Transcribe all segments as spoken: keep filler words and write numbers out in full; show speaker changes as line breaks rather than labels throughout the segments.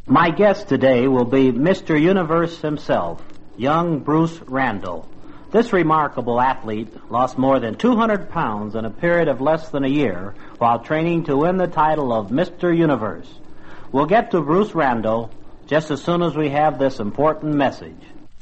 My guest today will be Mister Universe himself, young Bruce Randall. This remarkable athlete lost more than two hundred pounds in a period of less than a year while training to win the title of Mister Universe. We'll get to Bruce Randall just as soon as we have this important message.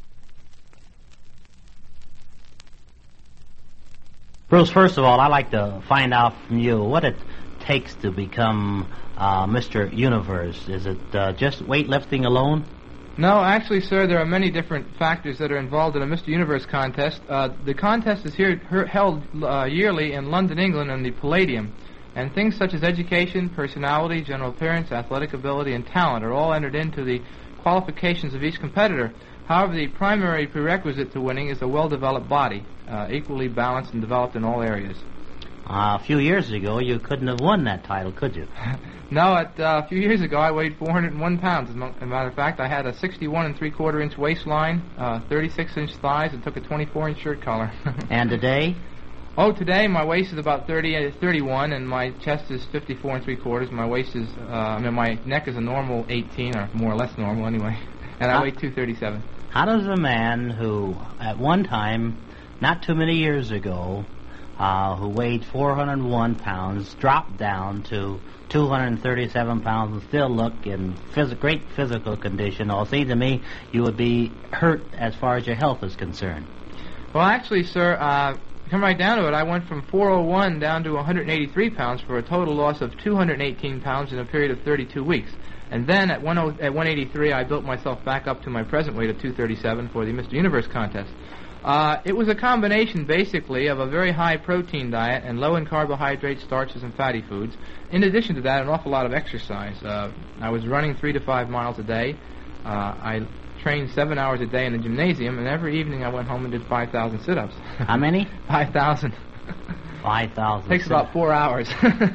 Bruce, first of all, I'd like to find out from you what it takes to become uh, Mister Universe. Is it uh, just weightlifting alone?
No, actually, sir, there are many different factors that are involved in a Mister Universe contest. Uh, the contest is here her, held uh, yearly in London, England, in the Palladium. And things such as education, personality, general appearance, athletic ability, and talent are all entered into the qualifications of each competitor. However, the primary prerequisite to winning is a well-developed body, uh, equally balanced and developed in all areas.
Uh, a few years ago, you couldn't have won that title, could you?
No, at, uh, a few years ago, I weighed four hundred one pounds. As a matter of fact, I had a sixty-one and three-quarter inch waistline, uh, thirty-six inch thighs, and took a twenty-four inch shirt collar.
And today?
Oh, today my waist is about thirty, thirty-one, and my chest is fifty-four and three-quarters. My waist is, uh, I mean, my neck is a normal eighteen, or more or less normal anyway. And I
how,
weigh two thirty-seven.
How does a man who, at one time, not too many years ago, uh, who weighed four hundred one pounds, drop down to two hundred thirty-seven pounds and still look in phys- great physical condition? Well, it seems to me you would be hurt as far as your health is concerned.
Well, actually, sir, uh, come right down to it, I went from four oh one down to one hundred eighty-three pounds for a total loss of two hundred eighteen pounds in a period of thirty-two weeks. And then at, one, at one eighty-three, I built myself back up to my present weight of two thirty-seven for the Mister Universe contest. Uh, it was a combination, basically, of a very high protein diet and low in carbohydrates, starches, and fatty foods. In addition to that, an awful lot of exercise. Uh, I was running three to five miles a day. Uh, I trained seven hours a day in the gymnasium, and every evening I went home and did five thousand sit-ups.
How many?
five thousand.
five thousand.
Takes about four hours.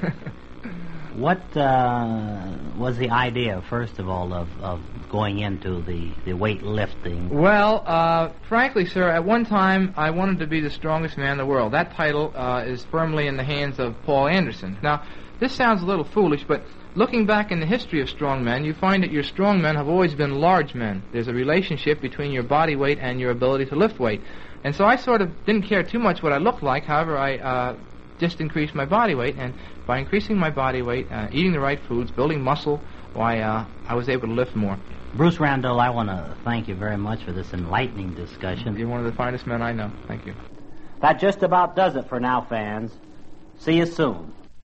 What uh, was the idea, first of all, of, of going into the, the weightlifting?
Well, uh, frankly, sir, at one time I wanted to be the strongest man in the world. That title uh, is firmly in the hands of Paul Anderson. Now, this sounds a little foolish, but looking back in the history of strong men, you find that your strong men have always been large men. There's a relationship between your body weight and your ability to lift weight. And so I sort of didn't care too much what I looked like. However, I uh, just increased my body weight, and by increasing my body weight, uh, eating the right foods, building muscle, why, uh, I was able to lift more.
Bruce Randall, I want to thank you very much for this enlightening discussion.
You're one of the finest men I know. Thank you.
That just about does it for now, fans. See you soon.